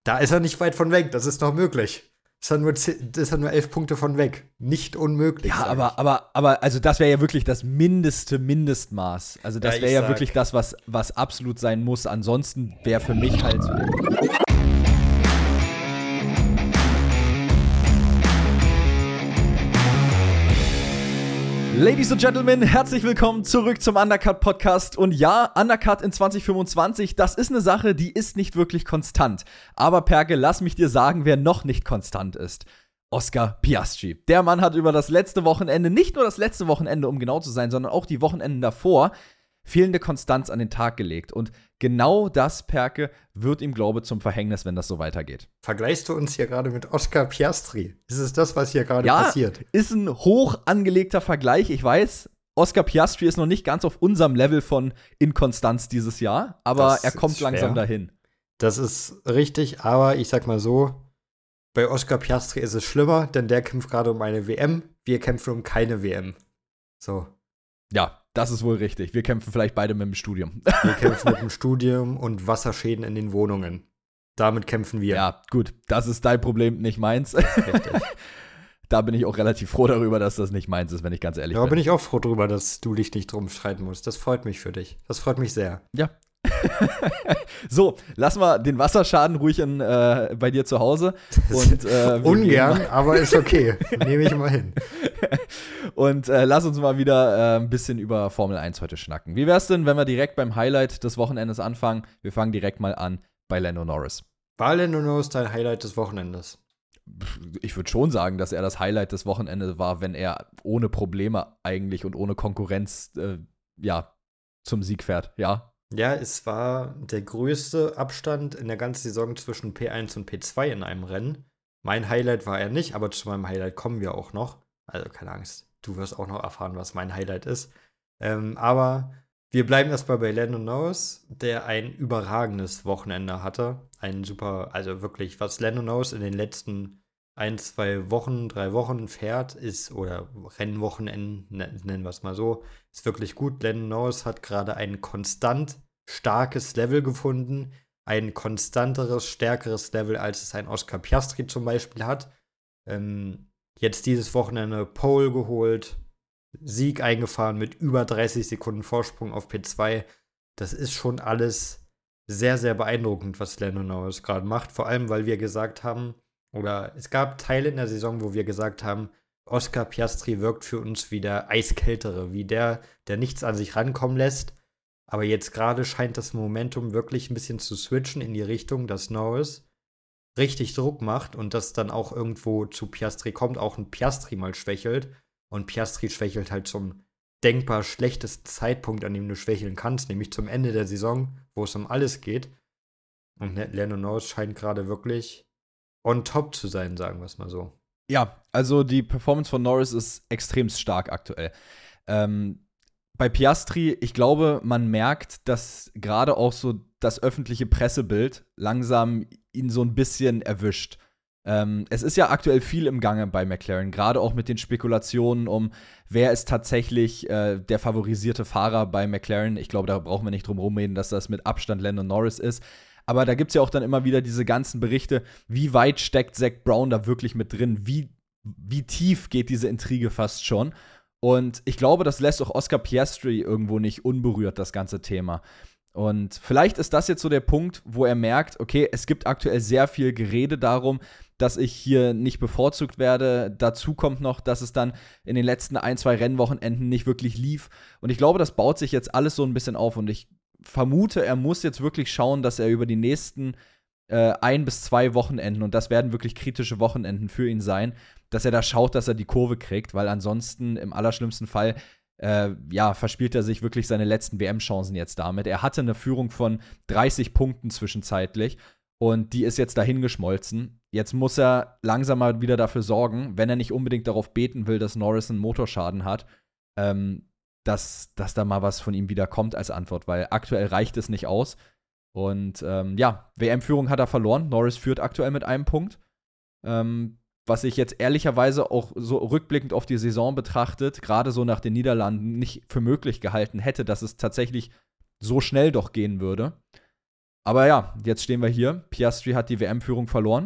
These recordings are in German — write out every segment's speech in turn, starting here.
Da ist er nicht weit von weg, das ist noch möglich. Das ist er nur 11 Punkte von weg. Nicht unmöglich. Ja, aber, also das wäre ja wirklich das Mindestmaß. Also das wäre ja wirklich das, was absolut sein muss. Ansonsten wäre für mich halt so. Ladies and Gentlemen, herzlich willkommen zurück zum Undercut Podcast. Und ja, Undercut in 2025, das ist eine Sache, die ist nicht wirklich konstant. Aber Perke, lass mich dir sagen, wer noch nicht konstant ist. Oscar Piastri. Der Mann hat über das letzte Wochenende, nicht nur das letzte Wochenende, um genau zu sein, sondern auch die Wochenenden davor, fehlende Konstanz an den Tag gelegt. Und genau das, Perke, wird ihm, glaube ich, zum Verhängnis, wenn das so weitergeht. Vergleichst du uns hier gerade mit Oscar Piastri? Ist es das, was hier gerade passiert? Ja, ist ein hoch angelegter Vergleich. Ich weiß, Oscar Piastri ist noch nicht ganz auf unserem Level von Inkonstanz dieses Jahr, aber er kommt langsam dahin. Das ist richtig, aber ich sag mal so, bei Oscar Piastri ist es schlimmer, denn der kämpft gerade um eine WM, wir kämpfen um keine WM. So. Ja, das ist wohl richtig. Wir kämpfen vielleicht beide mit dem Studium. Wir kämpfen mit dem Studium und Wasserschäden in den Wohnungen. Damit kämpfen wir. Ja, gut, das ist dein Problem, nicht meins. Richtig. Da bin ich auch relativ froh darüber, dass das nicht meins ist, wenn ich ganz ehrlich bin. Da bin ich auch froh darüber, dass du dich nicht drum streiten musst. Das freut mich für dich. Das freut mich sehr. Ja. So, lass mal den Wasserschaden ruhig bei dir zu Hause. Und, ungern, aber ist okay. Nehme ich mal hin. Und lass uns mal wieder ein bisschen über Formel 1 heute schnacken. Wie wär's denn, wenn wir direkt beim Highlight des Wochenendes anfangen? Wir fangen direkt mal an bei Lando Norris. War Lando Norris dein Highlight des Wochenendes? Ich würde schon sagen, dass er das Highlight des Wochenendes war, wenn er ohne Probleme eigentlich und ohne Konkurrenz zum Sieg fährt, ja. Ja, es war der größte Abstand in der ganzen Saison zwischen P1 und P2 in einem Rennen. Mein Highlight war er nicht, aber zu meinem Highlight kommen wir auch noch. Also keine Angst, du wirst auch noch erfahren, was mein Highlight ist. Aber wir bleiben erstmal bei Lando Norris, der ein überragendes Wochenende hatte. Ein super, also wirklich, was Lando Norris in den letzten 1, 2 Wochen, 3 Wochen fährt, oder Rennwochenenden, nennen wir es mal so, ist wirklich gut. Lando Norris hat gerade ein konstant starkes Level gefunden, ein konstanteres, stärkeres Level, als es ein Oscar Piastri zum Beispiel hat. Jetzt dieses Wochenende Pole geholt, Sieg eingefahren mit über 30 Sekunden Vorsprung auf P2. Das ist schon alles sehr, sehr beeindruckend, was Lando Norris gerade macht. Vor allem, weil wir gesagt haben, oder es gab Teile in der Saison, wo wir gesagt haben, Oscar Piastri wirkt für uns wie der Eiskältere, wie der nichts an sich rankommen lässt. Aber jetzt gerade scheint das Momentum wirklich ein bisschen zu switchen in die Richtung, dass Norris richtig Druck macht und das dann auch irgendwo zu Piastri kommt, auch ein Piastri mal schwächelt. Und Piastri schwächelt halt zum denkbar schlechtesten Zeitpunkt, an dem du schwächeln kannst, nämlich zum Ende der Saison, wo es um alles geht. Und Lando Norris scheint gerade wirklich on top zu sein, sagen wir es mal so. Ja, also die Performance von Norris ist extrem stark aktuell. Bei Piastri, ich glaube, man merkt, dass gerade auch so das öffentliche Pressebild langsam ihn so ein bisschen erwischt. Es ist ja aktuell viel im Gange bei McLaren, gerade auch mit den Spekulationen um, wer ist tatsächlich der favorisierte Fahrer bei McLaren. Ich glaube, da brauchen wir nicht drum rumreden, dass das mit Abstand Lando Norris ist. Aber da gibt es ja auch dann immer wieder diese ganzen Berichte, wie weit steckt Zac Brown da wirklich mit drin, wie tief geht diese Intrige fast schon. Und ich glaube, das lässt auch Oscar Piastri irgendwo nicht unberührt, das ganze Thema. Und vielleicht ist das jetzt so der Punkt, wo er merkt, okay, es gibt aktuell sehr viel Gerede darum, dass ich hier nicht bevorzugt werde. Dazu kommt noch, dass es dann in den letzten 1, 2 Rennwochenenden nicht wirklich lief. Und ich glaube, das baut sich jetzt alles so ein bisschen auf. Und ich vermute, er muss jetzt wirklich schauen, dass er über die nächsten 1 bis 2 Wochenenden, und das werden wirklich kritische Wochenenden für ihn sein, dass er da schaut, dass er die Kurve kriegt, weil ansonsten im allerschlimmsten Fall verspielt er sich wirklich seine letzten WM-Chancen jetzt damit. Er hatte eine Führung von 30 Punkten zwischenzeitlich und die ist jetzt dahingeschmolzen. Jetzt muss er langsam mal wieder dafür sorgen, wenn er nicht unbedingt darauf beten will, dass Norris einen Motorschaden hat, dass da mal was von ihm wieder kommt als Antwort, weil aktuell reicht es nicht aus. Und WM-Führung hat er verloren. Norris führt aktuell mit einem Punkt. Was ich jetzt ehrlicherweise auch so rückblickend auf die Saison betrachtet, gerade so nach den Niederlanden, nicht für möglich gehalten hätte, dass es tatsächlich so schnell doch gehen würde. Aber ja, jetzt stehen wir hier. Piastri hat die WM-Führung verloren.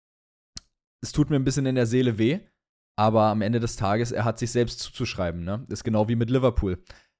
Es tut mir ein bisschen in der Seele weh, aber am Ende des Tages, er hat sich selbst zuzuschreiben. Ne? Ist genau wie mit Liverpool.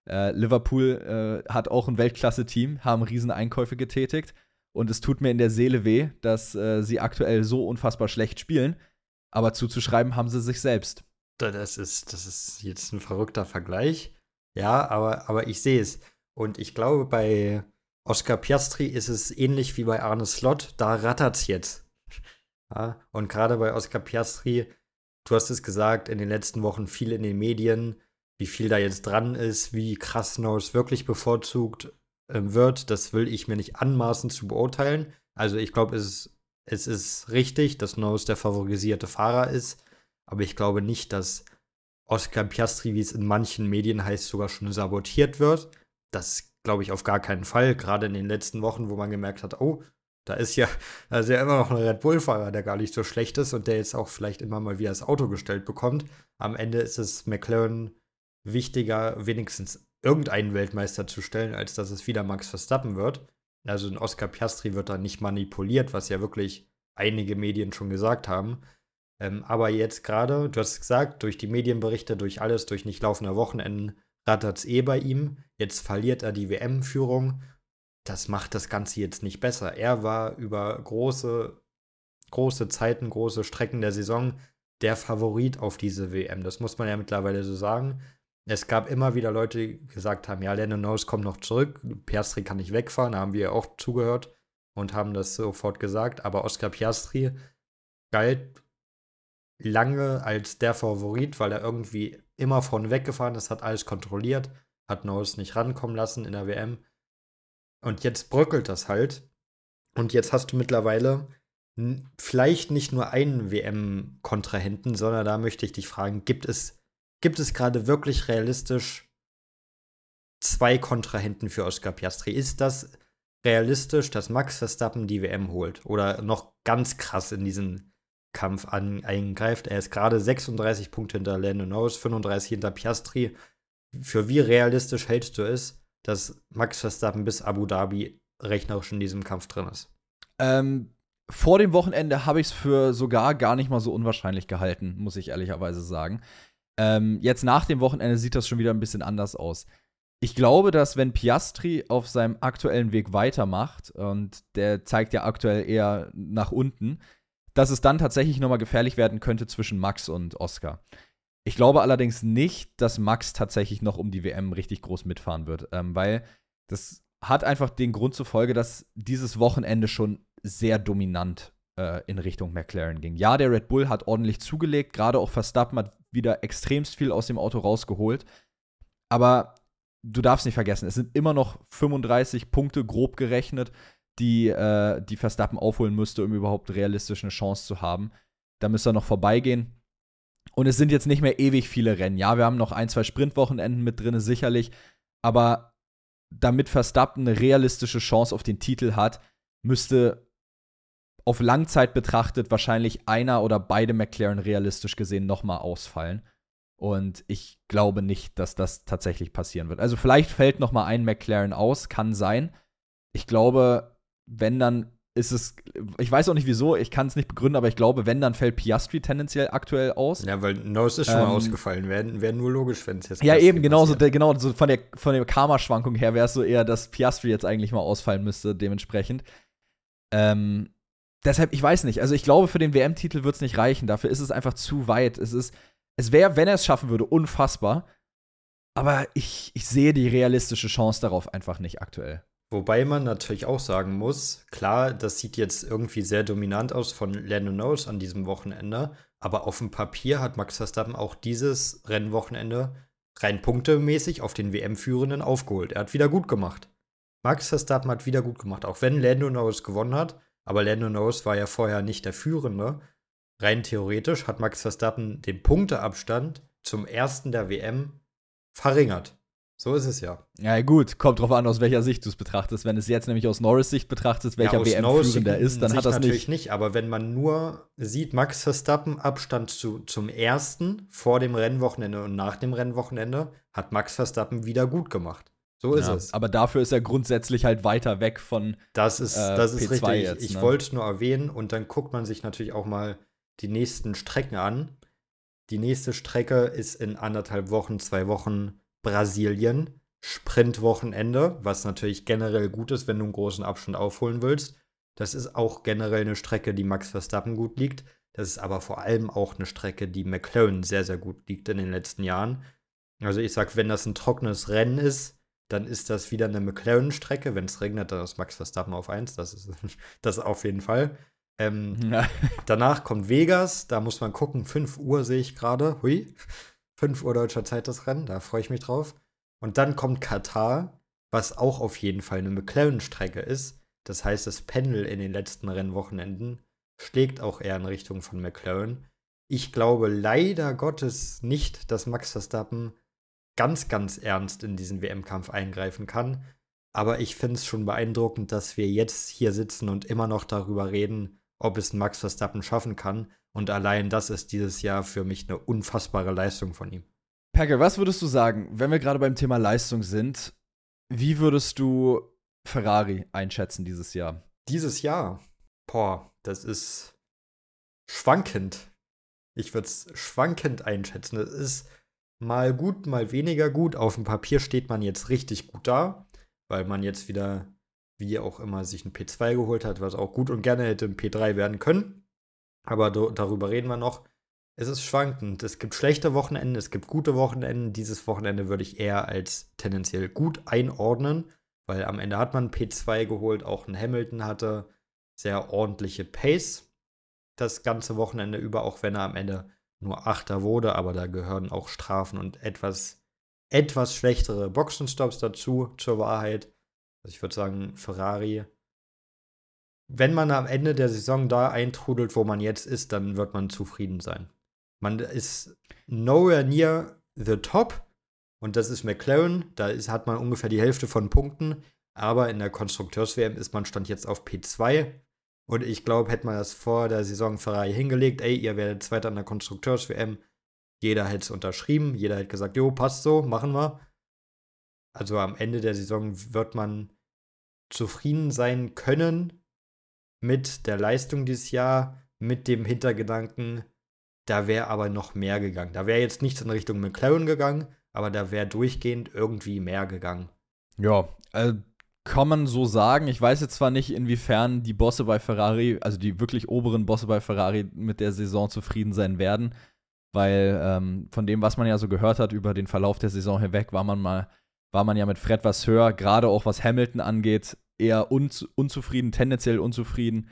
Liverpool hat auch ein Weltklasse-Team, haben Rieseneinkäufe getätigt. Und es tut mir in der Seele weh, dass sie aktuell so unfassbar schlecht spielen. Aber zuzuschreiben haben sie sich selbst. Das ist jetzt ein verrückter Vergleich. Ja, aber ich sehe es. Und ich glaube, bei Oscar Piastri ist es ähnlich wie bei Arne Slot. Da rattert's jetzt. Ja, und gerade bei Oscar Piastri, du hast es gesagt, in den letzten Wochen viel in den Medien, wie viel da jetzt dran ist, wie krass Norris wirklich bevorzugt wird, das will ich mir nicht anmaßen zu beurteilen. Also ich glaube, es ist richtig, dass Norris der favorisierte Fahrer ist, aber ich glaube nicht, dass Oscar Piastri, wie es in manchen Medien heißt, sogar schon sabotiert wird. Das glaube ich auf gar keinen Fall, gerade in den letzten Wochen, wo man gemerkt hat, oh, da ist ja immer noch ein Red Bull-Fahrer, der gar nicht so schlecht ist und der jetzt auch vielleicht immer mal wieder das Auto gestellt bekommt. Am Ende ist es McLaren wichtiger, wenigstens irgendeinen Weltmeister zu stellen, als dass es wieder Max Verstappen wird. Also ein Oscar Piastri wird da nicht manipuliert, was ja wirklich einige Medien schon gesagt haben. Aber jetzt gerade, du hast es gesagt, durch die Medienberichte, durch alles, durch nicht laufende Wochenenden, rattert es bei ihm. Jetzt verliert er die WM-Führung. Das macht das Ganze jetzt nicht besser. Er war über große Zeiten, große Strecken der Saison der Favorit auf diese WM. Das muss man ja mittlerweile so sagen. Es gab immer wieder Leute, die gesagt haben, ja, Lando Norris kommt noch zurück, Piastri kann nicht wegfahren, da haben wir ja auch zugehört und haben das sofort gesagt. Aber Oscar Piastri galt lange als der Favorit, weil er irgendwie immer vorne weggefahren ist, hat alles kontrolliert, hat Norris nicht rankommen lassen in der WM. Und jetzt bröckelt das halt. Und jetzt hast du mittlerweile vielleicht nicht nur einen WM-Kontrahenten, sondern da möchte ich dich fragen, gibt es gerade wirklich realistisch 2 Kontrahenten für Oscar Piastri? Ist das realistisch, dass Max Verstappen die WM holt? Oder noch ganz krass in diesen Kampf eingreift? Er ist gerade 36 Punkte hinter Lando Norris, 35 hinter Piastri. Für wie realistisch hältst du es, dass Max Verstappen bis Abu Dhabi rechnerisch in diesem Kampf drin ist? Vor dem Wochenende habe ich es für sogar gar nicht mal so unwahrscheinlich gehalten, muss ich ehrlicherweise sagen. Jetzt nach dem Wochenende sieht das schon wieder ein bisschen anders aus. Ich glaube, dass wenn Piastri auf seinem aktuellen Weg weitermacht, und der zeigt ja aktuell eher nach unten, dass es dann tatsächlich nochmal gefährlich werden könnte zwischen Max und Oscar. Ich glaube allerdings nicht, dass Max tatsächlich noch um die WM richtig groß mitfahren wird, weil das hat einfach den Grund zur Folge, dass dieses Wochenende schon sehr dominant in Richtung McLaren ging. Ja, der Red Bull hat ordentlich zugelegt, gerade auch Verstappen hat wieder extremst viel aus dem Auto rausgeholt, aber du darfst nicht vergessen, es sind immer noch 35 Punkte grob gerechnet, die Verstappen aufholen müsste, um überhaupt realistisch eine Chance zu haben. Da müsste er noch vorbeigehen. Und es sind jetzt nicht mehr ewig viele Rennen. Ja, wir haben noch 1, 2 Sprintwochenenden mit drin, sicherlich. Aber damit Verstappen eine realistische Chance auf den Titel hat, müsste auf Langzeit betrachtet wahrscheinlich einer oder beide McLaren realistisch gesehen nochmal ausfallen. Und ich glaube nicht, dass das tatsächlich passieren wird. Also vielleicht fällt nochmal ein McLaren aus, kann sein. Ich glaube, wenn dann ist es, ich weiß auch nicht wieso, ich kann es nicht begründen, aber ich glaube, wenn, dann fällt Piastri tendenziell aktuell aus. Ja, weil Norris ist schon mal ausgefallen. Wäre nur logisch, wenn es jetzt ja, eben, genau so von der Karma-Schwankung her wäre es so eher, dass Piastri jetzt eigentlich mal ausfallen müsste, dementsprechend. Deshalb, ich weiß nicht, also ich glaube, für den WM-Titel wird es nicht reichen, dafür ist es einfach zu weit. Es wäre, wenn er es schaffen würde, unfassbar, aber ich sehe die realistische Chance darauf einfach nicht aktuell. Wobei man natürlich auch sagen muss, klar, das sieht jetzt irgendwie sehr dominant aus von Lando Norris an diesem Wochenende, aber auf dem Papier hat Max Verstappen auch dieses Rennwochenende rein punktemäßig auf den WM-Führenden aufgeholt. Er hat wieder gut gemacht. Max Verstappen hat wieder gut gemacht, auch wenn Lando Norris gewonnen hat, aber Lando Norris war ja vorher nicht der Führende. Rein theoretisch hat Max Verstappen den Punkteabstand zum ersten der WM verringert. So ist es ja. Ja, gut, kommt drauf an, aus welcher Sicht du es betrachtest. Wenn es jetzt nämlich aus Norris Sicht betrachtest, welcher WM-Führender ist, dann hat das natürlich nicht. Aber wenn man nur sieht, Max Verstappen Abstand zum ersten vor dem Rennwochenende und nach dem Rennwochenende, hat Max Verstappen wieder gut gemacht. So ist es. Aber dafür ist er grundsätzlich halt weiter weg von Das ist P2 richtig. jetzt, Ich ne? wollte nur erwähnen und dann guckt man sich natürlich auch mal die nächsten Strecken an. Die nächste Strecke ist in 1,5 Wochen, 2 Wochen Brasilien. Sprintwochenende, was natürlich generell gut ist, wenn du einen großen Abstand aufholen willst. Das ist auch generell eine Strecke, die Max Verstappen gut liegt. Das ist aber vor allem auch eine Strecke, die McLaren sehr, sehr gut liegt in den letzten Jahren. Also ich sag, wenn das ein trockenes Rennen ist, dann ist das wieder eine McLaren-Strecke. Wenn es regnet, dann ist Max Verstappen auf 1. Das ist das auf jeden Fall. Danach kommt Vegas. Da muss man gucken. 5 Uhr sehe ich gerade. Hui. 5 Uhr deutscher Zeit das Rennen. Da freue ich mich drauf. Und dann kommt Katar, was auch auf jeden Fall eine McLaren-Strecke ist. Das heißt, das Pendel in den letzten Rennwochenenden schlägt auch eher in Richtung von McLaren. Ich glaube leider Gottes nicht, dass Max Verstappen ganz, ganz ernst in diesen WM-Kampf eingreifen kann. Aber ich finde es schon beeindruckend, dass wir jetzt hier sitzen und immer noch darüber reden, ob es Max Verstappen schaffen kann. Und allein das ist dieses Jahr für mich eine unfassbare Leistung von ihm. Perke, was würdest du sagen, wenn wir gerade beim Thema Leistung sind, wie würdest du Ferrari einschätzen dieses Jahr? Dieses Jahr, das ist schwankend. Ich würde es schwankend einschätzen. Das ist mal gut, mal weniger gut. Auf dem Papier steht man jetzt richtig gut da, weil man jetzt wieder, wie auch immer, sich ein P2 geholt hat, was auch gut und gerne hätte ein P3 werden können. Aber darüber reden wir noch. Es ist schwankend. Es gibt schlechte Wochenenden, es gibt gute Wochenenden. Dieses Wochenende würde ich eher als tendenziell gut einordnen, weil am Ende hat man P2 geholt, auch ein Hamilton hatte sehr ordentliche Pace das ganze Wochenende über, auch wenn er am Ende nur Achter wurde, aber da gehören auch Strafen und etwas schlechtere Boxenstops dazu, zur Wahrheit. Also ich würde sagen, Ferrari, wenn man am Ende der Saison da eintrudelt, wo man jetzt ist, dann wird man zufrieden sein. Man ist nowhere near the top und das ist McLaren, hat man ungefähr die Hälfte von Punkten, aber in der Konstrukteurs-WM ist man Stand jetzt auf P2 und ich glaube, hätte man das vor der Saison Ferrari hingelegt, ey, ihr werdet Zweiter in der Konstrukteurs-WM, jeder hätte es unterschrieben, jeder hätte gesagt, jo, passt so, machen wir. Also am Ende der Saison wird man zufrieden sein können mit der Leistung dieses Jahr, mit dem Hintergedanken, da wäre aber noch mehr gegangen. Da wäre jetzt nichts in Richtung McLaren gegangen, aber da wäre durchgehend irgendwie mehr gegangen. Ja, kann man so sagen. Ich weiß jetzt zwar nicht, inwiefern die Bosse bei Ferrari, also die wirklich oberen Bosse bei Ferrari mit der Saison zufrieden sein werden, weil von dem, was man ja so gehört hat über den Verlauf der Saison hinweg, war man ja mit Fred Vasseur, gerade auch was Hamilton angeht, eher unzufrieden, tendenziell unzufrieden.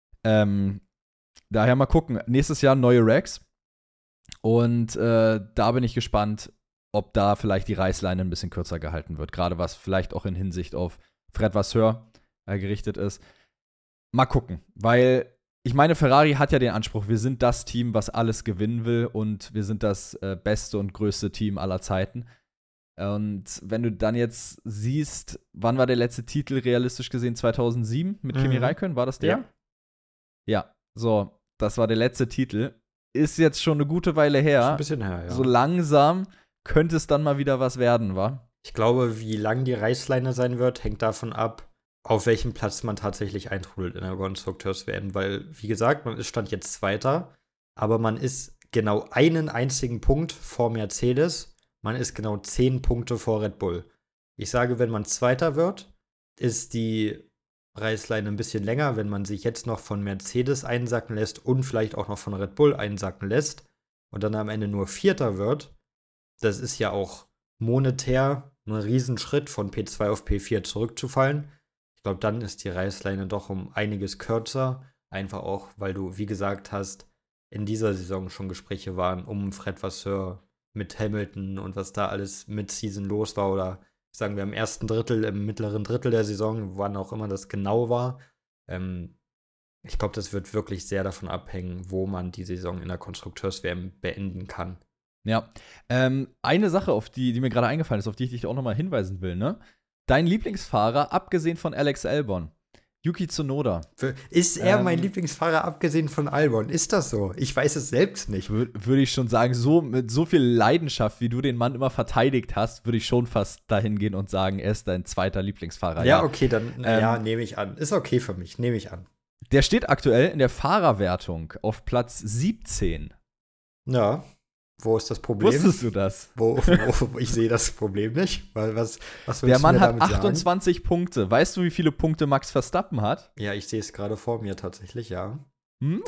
Daher mal gucken. Nächstes Jahr neue Racks. Und da bin ich gespannt, ob da vielleicht die Reißleine ein bisschen kürzer gehalten wird. Gerade was vielleicht auch in Hinsicht auf Fred Vasseur gerichtet ist. Mal gucken. Weil, ich meine, Ferrari hat ja den Anspruch, wir sind das Team, was alles gewinnen will. Und wir sind das beste und größte Team aller Zeiten. Und wenn du dann jetzt siehst, wann war der letzte Titel realistisch gesehen? 2007 mit Kimi Räikkönen, war das der? Ja. Ja, so, das war der letzte Titel. Ist jetzt schon eine gute Weile her. Ist ein bisschen her, ja. So langsam könnte es dann mal wieder was werden, wa? Ich glaube, wie lang die Reißleine sein wird, hängt davon ab, auf welchem Platz man tatsächlich eintrudelt in der Konstrukteurs-WM. Weil, wie gesagt, man ist Stand jetzt Zweiter, aber man ist genau einen einzigen Punkt vor Mercedes. Man ist genau 10 Punkte vor Red Bull. Ich sage, wenn man Zweiter wird, ist die Reißleine ein bisschen länger, wenn man sich jetzt noch von Mercedes einsacken lässt und vielleicht auch noch von Red Bull einsacken lässt und dann am Ende nur Vierter wird. Das ist ja auch monetär ein Riesenschritt, von P2 auf P4 zurückzufallen. Ich glaube, dann ist die Reißleine doch um einiges kürzer. Einfach auch, weil du, wie gesagt hast, in dieser Saison schon Gespräche waren um Fred Vasseur mit Hamilton und was da alles mit Season los war oder sagen wir im ersten Drittel, im mittleren Drittel der Saison, wann auch immer das genau war. Ich glaube, das wird wirklich sehr davon abhängen, wo man die Saison in der Konstrukteurs-WM beenden kann. Ja, eine Sache, die mir gerade eingefallen ist, auf die ich dich auch nochmal hinweisen will, ne? Dein Lieblingsfahrer, abgesehen von Alex Albon, Yuki Tsunoda. Ist er mein Lieblingsfahrer, abgesehen von Albon? Ist das so? Ich weiß es selbst nicht. Würde ich schon sagen, mit so viel Leidenschaft, wie du den Mann immer verteidigt hast, würde ich schon fast dahin gehen und sagen, er ist dein zweiter Lieblingsfahrer. Ja, okay, dann nehme ich an. Ist okay für mich, nehme ich an. Der steht aktuell in der Fahrerwertung auf Platz 17. Ja. Wo ist das Problem? Wusstest du das? Ich sehe das Problem nicht. Weil was der Mann hat damit 28 sagen? Punkte. Weißt du, wie viele Punkte Max Verstappen hat? Ja, ich sehe es gerade vor mir tatsächlich, ja. Und?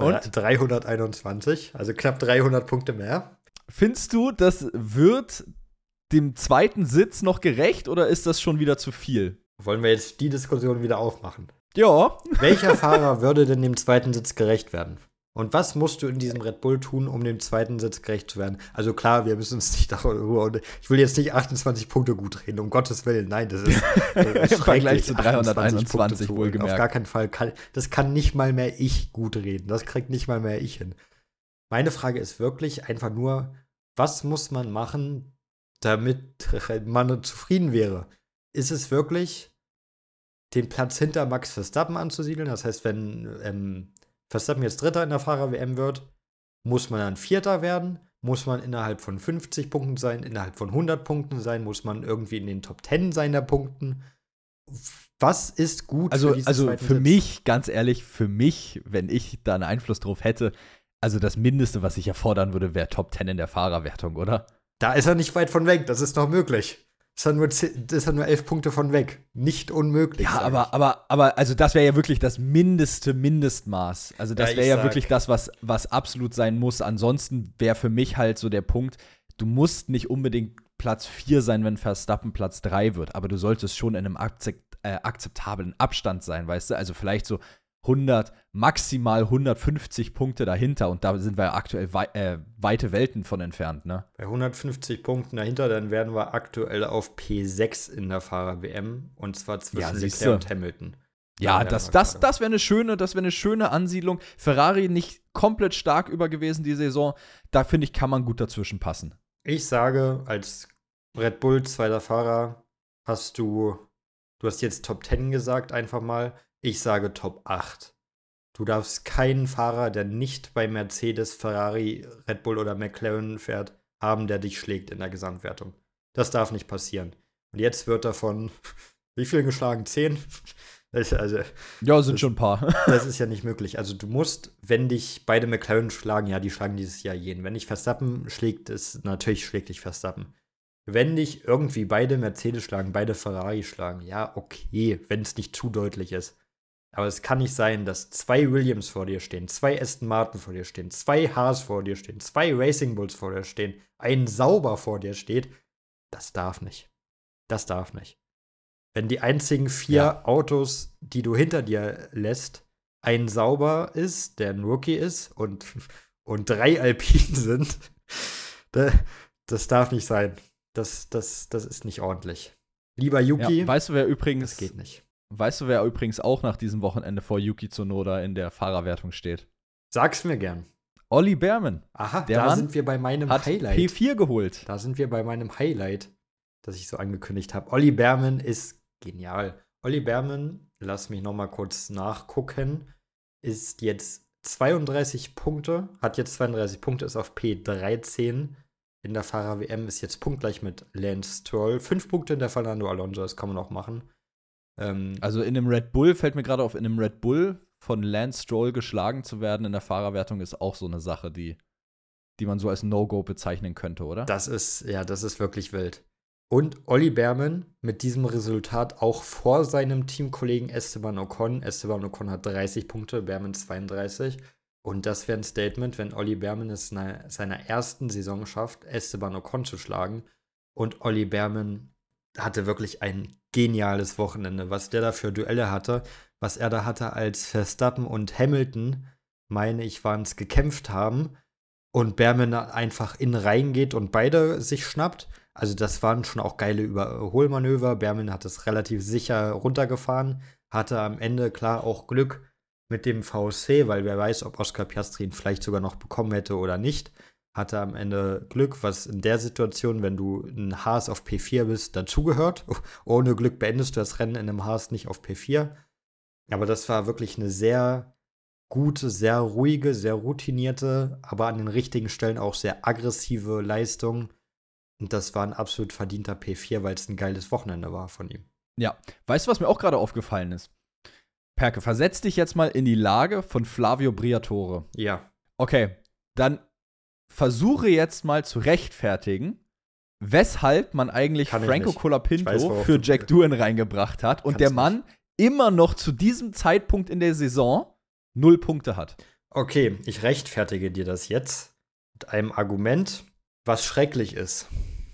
321, also knapp 300 Punkte mehr. Findest du, das wird dem zweiten Sitz noch gerecht oder ist das schon wieder zu viel? Wollen wir jetzt die Diskussion wieder aufmachen? Ja. Welcher Fahrer würde denn dem zweiten Sitz gerecht werden? Und was musst du in diesem Red Bull tun, um dem zweiten Sitz gerecht zu werden? Also klar, wir müssen uns nicht darüber. Ich will jetzt nicht 28 Punkte gut reden, um Gottes Willen. Nein, das ist im Vergleich zu 321 wohlgemerkt. Auf gar keinen Fall. Das kann nicht mal mehr ich gut reden. Das kriegt nicht mal mehr ich hin. Meine Frage ist wirklich einfach nur, was muss man machen, damit man zufrieden wäre? Ist es wirklich, den Platz hinter Max Verstappen anzusiedeln? Das heißt, wenn Verstappen jetzt Dritter in der Fahrer-WM wird, muss man dann Vierter werden? Muss man innerhalb von 50 Punkten sein? Innerhalb von 100 Punkten sein? Muss man irgendwie in den Top 10 sein der Punkten? Was ist gut für diesen Also zweiten für Sitz? mich, ganz ehrlich, wenn ich da einen Einfluss drauf hätte, also das Mindeste, was ich erfordern würde, wäre Top 10 in der Fahrerwertung, oder? Da ist er nicht weit von weg, das ist noch möglich. Das ist nur 11 Punkte von weg. Nicht unmöglich. Ja, aber also das wäre ja wirklich das Mindestmaß. Also das wäre ja wirklich das, was absolut sein muss. Ansonsten wäre für mich halt so der Punkt, du musst nicht unbedingt Platz 4 sein, wenn Verstappen Platz 3 wird, aber du solltest schon in einem akzeptablen Abstand sein, weißt du? Also vielleicht so 100, maximal 150 Punkte dahinter und da sind wir aktuell weite Welten von entfernt, ne? Bei 150 Punkten dahinter, dann wären wir aktuell auf P6 in der Fahrer-WM und zwar zwischen Leclerc und Hamilton. Ja, das wäre eine schöne Ansiedlung. Ferrari nicht komplett stark über gewesen die Saison, da finde ich, kann man gut dazwischen passen. Ich sage, als Red Bull zweiter Fahrer du hast jetzt Top 10 gesagt, einfach mal. Ich sage Top 8. Du darfst keinen Fahrer, der nicht bei Mercedes, Ferrari, Red Bull oder McLaren fährt, haben, der dich schlägt in der Gesamtwertung. Das darf nicht passieren. Und jetzt wird davon, wie viel geschlagen? 10? Sind schon ein paar. Das ist ja nicht möglich. Also du musst, wenn dich beide McLaren schlagen, ja, die schlagen dieses Jahr jeden. Wenn dich Verstappen schlägt, natürlich schlägt dich Verstappen. Wenn dich irgendwie beide Mercedes schlagen, beide Ferrari schlagen, ja, okay, wenn es nicht zu deutlich ist. Aber es kann nicht sein, dass 2 Williams vor dir stehen, 2 Aston Martin vor dir stehen, 2 Haas vor dir stehen, 2 Racing Bulls vor dir stehen, ein Sauber vor dir steht. Das darf nicht. Das darf nicht. Wenn die einzigen 4 Autos, die du hinter dir lässt, ein Sauber ist, der ein Rookie ist und 3 Alpinen sind, das darf nicht sein. Das ist nicht ordentlich. Lieber Yuki, ja, weißt du, wer übrigens, das geht nicht. Weißt du, wer übrigens auch nach diesem Wochenende vor Yuki Tsunoda in der Fahrerwertung steht? Sag's mir gern. Olli Behrmann. Aha, der Mann sind wir bei meinem hat Highlight. P4 geholt. Da sind wir bei meinem Highlight, das ich so angekündigt habe. Olli Behrmann ist genial. Olli Behrmann, lass mich noch mal kurz nachgucken, ist jetzt 32 Punkte, ist auf P13 in der Fahrer-WM, ist jetzt punktgleich mit Lance Stroll. 5 Punkte in der Fernando Alonso, das kann man auch machen. Also in einem Red Bull, fällt mir gerade auf, in einem Red Bull von Lance Stroll geschlagen zu werden in der Fahrerwertung ist auch so eine Sache, die man so als No-Go bezeichnen könnte, oder? Das ist wirklich wild. Und Olli Behrmann mit diesem Resultat auch vor seinem Teamkollegen Esteban Ocon. Esteban Ocon hat 30 Punkte, Behrmann 32. Und das wäre ein Statement, wenn Olli Behrmann es in seiner ersten Saison schafft, Esteban Ocon zu schlagen. Und Olli Behrmann hatte wirklich ein geniales Wochenende, was der da für Duelle hatte, was er da hatte, als Verstappen und Hamilton, meine ich, gekämpft haben und Behrmann einfach in reingeht und beide sich schnappt. Also das waren schon auch geile Überholmanöver. Behrmann hat es relativ sicher runtergefahren, hatte am Ende klar auch Glück mit dem VSC, weil wer weiß, ob Oscar Piastri ihn vielleicht sogar noch bekommen hätte oder nicht. Hatte am Ende Glück, was in der Situation, wenn du ein Haas auf P4 bist, dazugehört. Ohne Glück beendest du das Rennen in einem Haas nicht auf P4. Aber das war wirklich eine sehr gute, sehr ruhige, sehr routinierte, aber an den richtigen Stellen auch sehr aggressive Leistung. Und das war ein absolut verdienter P4, weil es ein geiles Wochenende war von ihm. Ja. Weißt du, was mir auch gerade aufgefallen ist? Perke, versetz dich jetzt mal in die Lage von Flavio Briatore. Ja. Okay, dann versuche jetzt mal zu rechtfertigen, weshalb man eigentlich Kann ich Franco nicht. Ich weiß, Colapinto worauf für du- Jack Doohan reingebracht hat und Kannst der nicht. Mann immer noch zu diesem Zeitpunkt in der Saison 0 Punkte hat. Okay, ich rechtfertige dir das jetzt mit einem Argument, was schrecklich ist.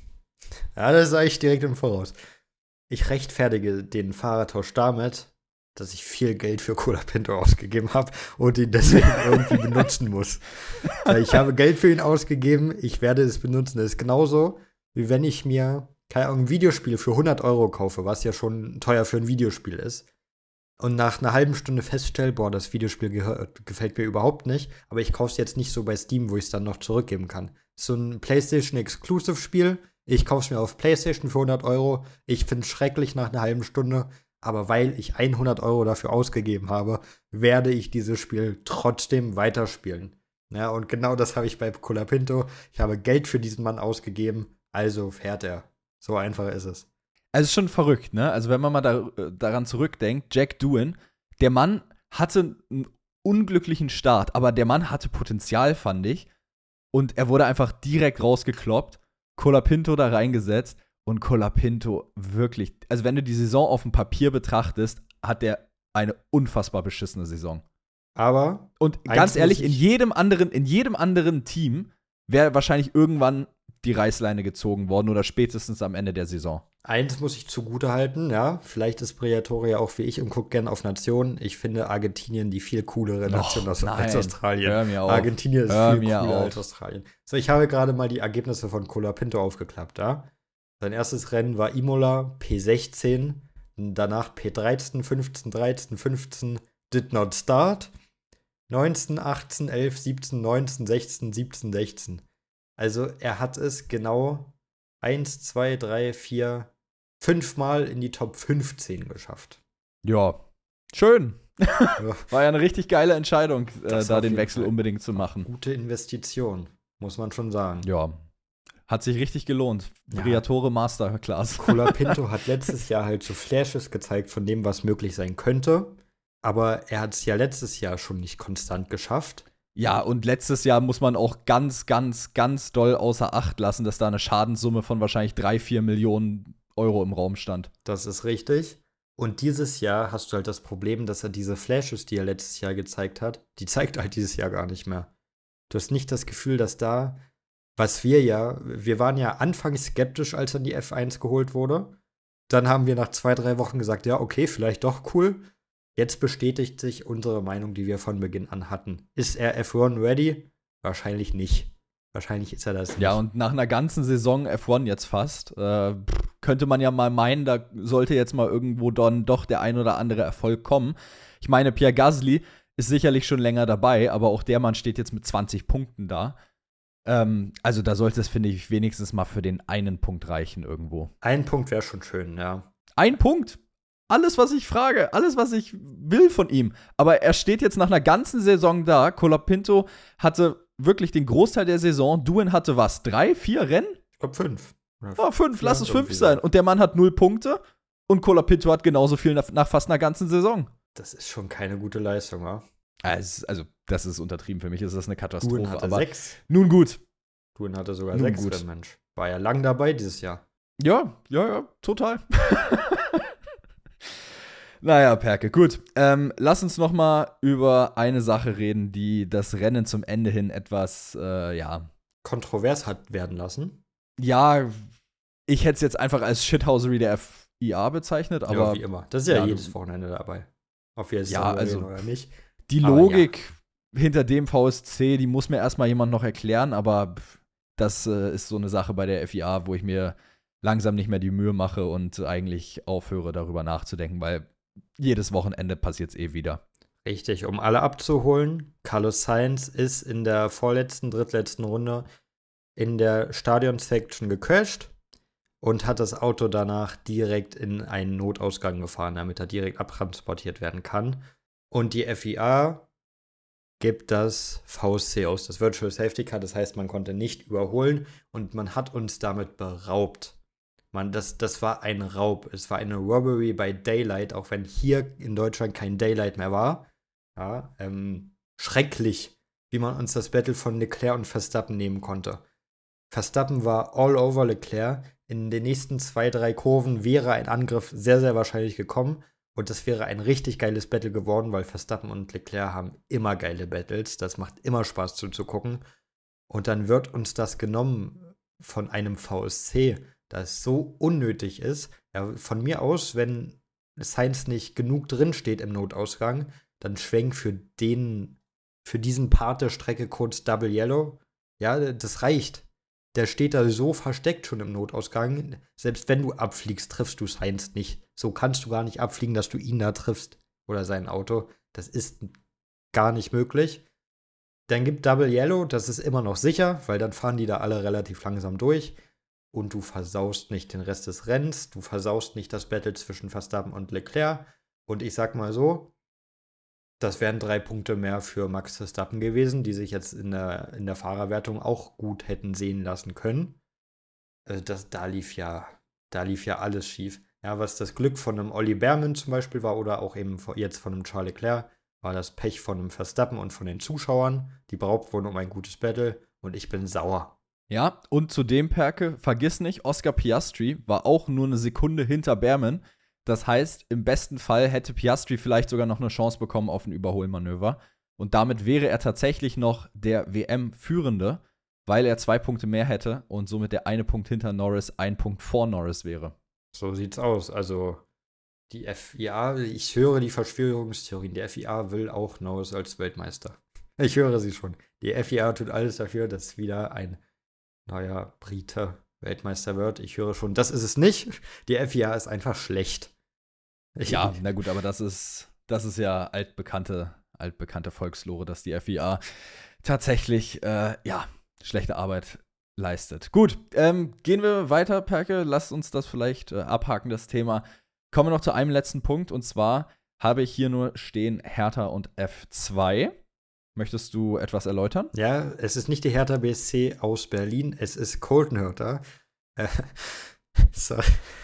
Ja, das sage ich direkt im Voraus. Ich rechtfertige den Fahrertausch damit, dass ich viel Geld für Colapinto ausgegeben habe und ihn deswegen irgendwie benutzen muss. Weil ich habe Geld für ihn ausgegeben, ich werde es benutzen. Das ist genauso, wie wenn ich mir, keine Ahnung, ein Videospiel für 100 Euro kaufe, was ja schon teuer für ein Videospiel ist. Und nach einer halben Stunde feststelle, boah, das Videospiel gefällt mir überhaupt nicht, aber ich kaufe es jetzt nicht so bei Steam, wo ich es dann noch zurückgeben kann. So ein PlayStation-Exclusive-Spiel, ich kaufe es mir auf PlayStation für 100 Euro, ich finde es schrecklich nach einer halben Stunde, aber weil ich 100 Euro dafür ausgegeben habe, werde ich dieses Spiel trotzdem weiterspielen. Ja, und genau das habe ich bei Colapinto. Ich habe Geld für diesen Mann ausgegeben, also fährt er. So einfach ist es. Also ist schon verrückt, ne? Also wenn man mal daran zurückdenkt, Jack Doohan, der Mann hatte einen unglücklichen Start, aber der Mann hatte Potenzial, fand ich. Und er wurde einfach direkt rausgekloppt, Colapinto da reingesetzt und Colapinto wirklich, also wenn du die Saison auf dem Papier betrachtest, hat der eine unfassbar beschissene Saison. Aber Und eins ganz ehrlich, muss in jedem anderen Team wäre wahrscheinlich irgendwann die Reißleine gezogen worden oder spätestens am Ende der Saison. eins muss ich zugute halten, ja. Vielleicht ist Briatore ja auch wie ich und guckt gerne auf Nationen. Ich finde Argentinien die viel coolere Nation als Australien. Hör mir auf. Argentinien ist Hör viel mir cooler auf. als Australien. So, ich habe gerade mal die Ergebnisse von Colapinto aufgeklappt, ja. Sein erstes Rennen war Imola, P16. Danach P13, 15, 13, 15, did not start. 19, 18, 11, 17, 19, 16, 17, 16. Also er hat es genau 1, 2, 3, 4, 5 Mal in die Top 15 geschafft. Ja, schön. Ja, War ja eine richtig geile Entscheidung, Das da auf den jeden Wechsel Fall. unbedingt zu machen. gute Investition, muss man schon sagen. Ja, hat sich richtig gelohnt. Ja. Briatore Masterclass. Colapinto hat letztes Jahr halt so Flashes gezeigt von dem, was möglich sein könnte. Aber er hat es ja letztes Jahr schon nicht konstant geschafft. Ja, und letztes Jahr muss man auch ganz, ganz, ganz doll außer Acht lassen, dass da eine Schadenssumme von wahrscheinlich 3-4 Millionen Euro im Raum stand. Das ist richtig. Und dieses Jahr hast du halt das Problem, dass er diese Flashes, die er letztes Jahr gezeigt hat, die zeigt er halt dieses Jahr gar nicht mehr. Du hast nicht das Gefühl, dass da, wir waren ja anfangs skeptisch, als er in die F1 geholt wurde. Dann haben wir nach 2, 3 Wochen gesagt, ja, okay, vielleicht doch cool. Jetzt bestätigt sich unsere Meinung, die wir von Beginn an hatten. Ist er F1 ready? Wahrscheinlich nicht. Wahrscheinlich ist er das nicht. Ja, und nach einer ganzen Saison F1 jetzt fast, könnte man ja mal meinen, da sollte jetzt mal irgendwo dann doch der ein oder andere Erfolg kommen. Ich meine, Pierre Gasly ist sicherlich schon länger dabei, aber auch der Mann steht jetzt mit 20 Punkten da. Also da sollte es, finde ich, wenigstens mal für den einen Punkt reichen irgendwo. Ein Punkt wäre schon schön, ja. Ein Punkt. Alles, was ich frage, alles, was ich will von ihm. Aber er steht jetzt nach einer ganzen Saison da. Colapinto hatte wirklich den Großteil der Saison. Doohan hatte was? 3, 4 Rennen? Ich glaube 5. Oh, 5, lass es 5 sein. Und der Mann hat 0 Punkte. Und Colapinto hat genauso viel nach fast einer ganzen Saison. Das ist schon keine gute Leistung, wa? Also, das ist untertrieben. Für mich ist das eine Katastrophe. Doohan hatte aber 6. nun gut. Doohan hatte sogar Nun 6, gut. Mensch. War ja lang dabei dieses Jahr. Ja, total. Naja, Perke, gut. Lass uns noch mal über eine Sache reden, die das Rennen zum Ende hin etwas, Kontrovers hat werden lassen. Ja, ich hätte es jetzt einfach als Shithousery der FIA bezeichnet, aber ja, wie immer. Das ist ja ja, jedes Wochenende dabei. Ob wir es Ja, darüber also- reden oder nicht. die Aber Logik hinter dem VSC, die muss mir erstmal jemand noch erklären, aber das ist so eine Sache bei der FIA, wo ich mir langsam nicht mehr die Mühe mache und eigentlich aufhöre, darüber nachzudenken, weil jedes Wochenende passiert es eh wieder. Richtig, um alle abzuholen, Carlos Sainz ist in der drittletzten Runde in der Stadion-Section gecrashed. und hat das Auto danach direkt in einen Notausgang gefahren, damit er direkt abtransportiert werden kann. Und die FIA gibt das VSC aus, das Virtual Safety Car. Das heißt, man konnte nicht überholen und man hat uns damit beraubt. Das war ein Raub. Es war eine Robbery by Daylight, auch wenn hier in Deutschland kein Daylight mehr war. Ja, schrecklich, wie man uns das Battle von Leclerc und Verstappen nehmen konnte. Verstappen war all over Leclerc. In den nächsten 2-3 Kurven wäre ein Angriff sehr, sehr wahrscheinlich gekommen. Und das wäre ein richtig geiles Battle geworden, weil Verstappen und Leclerc haben immer geile Battles. Das macht immer Spaß zuzugucken. Und dann wird uns das genommen von einem VSC, das so unnötig ist. Ja, von mir aus, wenn Sainz nicht genug drin steht im Notausgang, dann schwenk für diesen Part der Strecke kurz Double Yellow. Ja, das reicht. Der steht da so versteckt schon im Notausgang. Selbst wenn du abfliegst, triffst du Sainz nicht. So kannst du gar nicht abfliegen, dass du ihn da triffst. Oder sein Auto. Das ist gar nicht möglich. Dann gibt Double Yellow, das ist immer noch sicher, weil dann fahren die da alle relativ langsam durch. Und du versaust nicht den Rest des Rennens. Du versaust nicht das Battle zwischen Verstappen und Leclerc. Und ich sag mal so, das wären 3 Punkte mehr für Max Verstappen gewesen, die sich jetzt in der Fahrerwertung auch gut hätten sehen lassen können. Da lief ja alles schief. Ja, was das Glück von einem Olli Behrmann zum Beispiel war oder auch eben jetzt von einem Charles Leclerc, war das Pech von einem Verstappen und von den Zuschauern. Die beraubt wurden um ein gutes Battle und ich bin sauer. Ja, und zudem, Perke, vergiss nicht, Oscar Piastri war auch nur eine Sekunde hinter Behrmann. Das heißt, im besten Fall hätte Piastri vielleicht sogar noch eine Chance bekommen auf ein Überholmanöver. Und damit wäre er tatsächlich noch der WM-Führende, weil er 2 Punkte mehr hätte und somit der eine Punkt hinter Norris 1 Punkt vor Norris wäre. So sieht's aus. Also die FIA, ich höre die Verschwörungstheorien. Die FIA will auch Norris als Weltmeister. Ich höre sie schon. Die FIA tut alles dafür, dass wieder ein neuer Brite Weltmeister wird. Ich höre schon, das ist es nicht. Die FIA ist einfach schlecht. Ja, na gut, aber das ist ja altbekannte Volkslore, dass die FIA tatsächlich, schlechte Arbeit leistet. Gut, gehen wir weiter, Perke. Lass uns das vielleicht abhaken, das Thema. Kommen wir noch zu einem letzten Punkt. Und zwar habe ich hier nur stehen Hertha und F2. Möchtest du etwas erläutern? Ja, es ist nicht die Hertha BSC aus Berlin, es ist Colton Hertha. Sorry.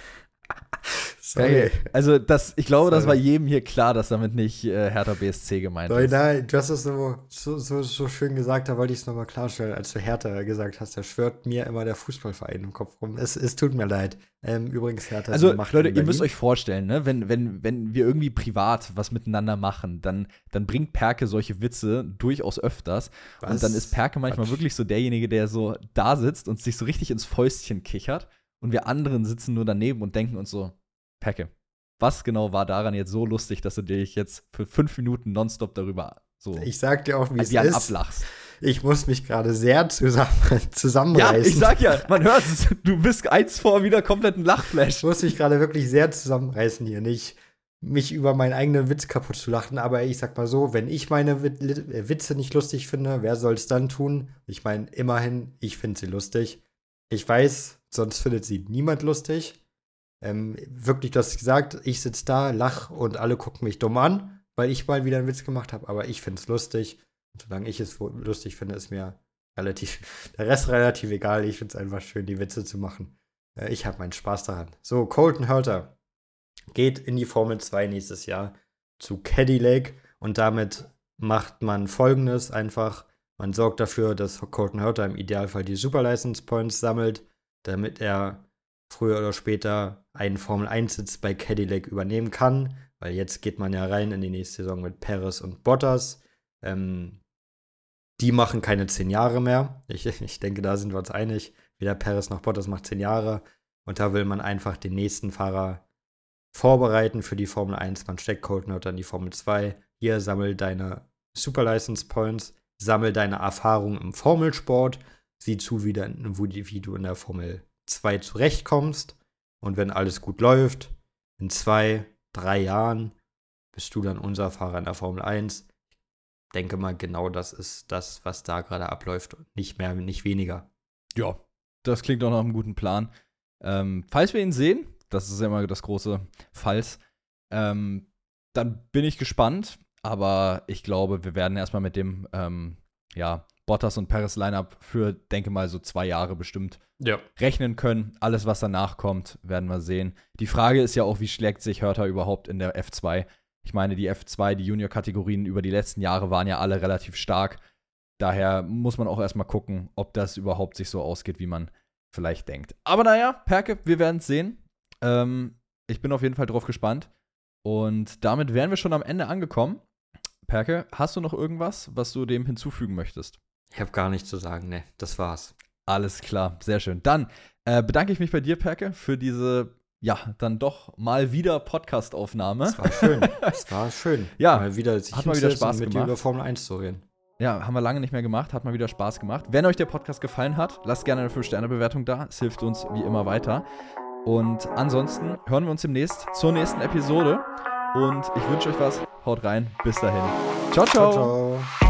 Sorry. Also, ich glaube, das war jedem hier klar, dass damit nicht Hertha BSC gemeint ist. Nein, du hast es so schön gesagt, da wollte ich es nochmal klarstellen, als du Hertha gesagt hast. Da schwört mir immer der Fußballverein im Kopf rum. Es tut mir leid. Übrigens, Hertha. Also, Leute, ihr müsst euch vorstellen, ne, wenn wir irgendwie privat was miteinander machen, dann bringt Perke solche Witze durchaus öfters. Was? Und dann ist Perke manchmal wirklich so derjenige, der so da sitzt und sich so richtig ins Fäustchen kichert. Und wir anderen sitzen nur daneben und denken uns so, Perke, was genau war daran jetzt so lustig, dass du dich jetzt für 5 Minuten nonstop darüber so ich sag dir auch, wie es ist. Ablachst. Ich muss mich gerade sehr zusammenreißen. Ja, ich sag ja, man hört es. Du bist eins vor wieder kompletten Lachflash. Ich muss mich gerade wirklich sehr zusammenreißen hier. Nicht mich über meinen eigenen Witz kaputt zu lachen, aber ich sag mal so, wenn ich meine Witze nicht lustig finde, wer soll es dann tun? Ich meine, immerhin, ich finde sie lustig. Ich weiß, sonst findet sie niemand lustig. Wirklich, du hast gesagt, ich sitze da, lach und alle gucken mich dumm an, weil ich mal wieder einen Witz gemacht habe, aber ich finde es lustig. Und solange ich es lustig finde, ist mir der Rest relativ egal. Ich finde es einfach schön, die Witze zu machen. Ich habe meinen Spaß daran. So, Colton Herta geht in die Formel 2 nächstes Jahr zu Cadillac und damit macht man Folgendes einfach. Man sorgt dafür, dass Colton Herta im Idealfall die Super License Points sammelt, damit er früher oder später einen Formel-1-Sitz bei Cadillac übernehmen kann, weil jetzt geht man ja rein in die nächste Saison mit Perez und Bottas. Die machen keine 10 Jahre mehr. Ich denke, da sind wir uns einig. Weder Perez noch Bottas macht 10 Jahre. Und da will man einfach den nächsten Fahrer vorbereiten für die Formel 1. Man steckt Colton Herta in die Formel 2. Hier sammel deine Super License Points, sammel deine Erfahrung im Formelsport, sieh zu, wie du in der Formel 2 zurechtkommst. Und wenn alles gut läuft, in 2-3 Jahren bist du dann unser Fahrer in der Formel 1. Ich denke mal, genau das ist das, was da gerade abläuft. Nicht mehr, nicht weniger. Ja, das klingt doch nach einem guten Plan. Falls wir ihn sehen, das ist ja immer das große Falls, dann bin ich gespannt. Aber ich glaube, wir werden erstmal mit dem Bottas und Perez Lineup für, denke mal, so 2 Jahre bestimmt rechnen können. Alles, was danach kommt, werden wir sehen. Die Frage ist ja auch, wie schlägt sich Hertha überhaupt in der F2? Ich meine, die F2, die Junior-Kategorien über die letzten Jahre waren ja alle relativ stark. Daher muss man auch erstmal gucken, ob das überhaupt sich so ausgeht, wie man vielleicht denkt. Aber naja, Perke, wir werden es sehen. Ich bin auf jeden Fall drauf gespannt. Und damit wären wir schon am Ende angekommen. Perke, hast du noch irgendwas, was du dem hinzufügen möchtest? Ich habe gar nichts zu sagen, ne, das war's. Alles klar, sehr schön. Dann bedanke ich mich bei dir, Perke, für diese, dann doch mal wieder Podcast-Aufnahme. Es war schön. Ja, mal wieder, sich hat mal wieder Spaß mit gemacht. dir über Formel 1 zu reden. Ja, haben wir lange nicht mehr gemacht, hat mal wieder Spaß gemacht. Wenn euch der Podcast gefallen hat, lasst gerne eine 5-Sterne-Bewertung da. Es hilft uns wie immer weiter. Und ansonsten hören wir uns demnächst zur nächsten Episode. Und ich wünsche euch was. Haut rein. Bis dahin. Ciao, ciao. Ciao, ciao.